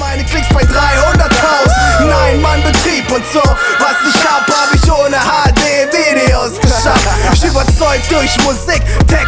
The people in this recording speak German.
meine Klicks bei 300.000. Nein, Mann, Betrieb und so. Was ich hab ich ohne HD-Videos geschafft. Ich überzeugt durch Musik,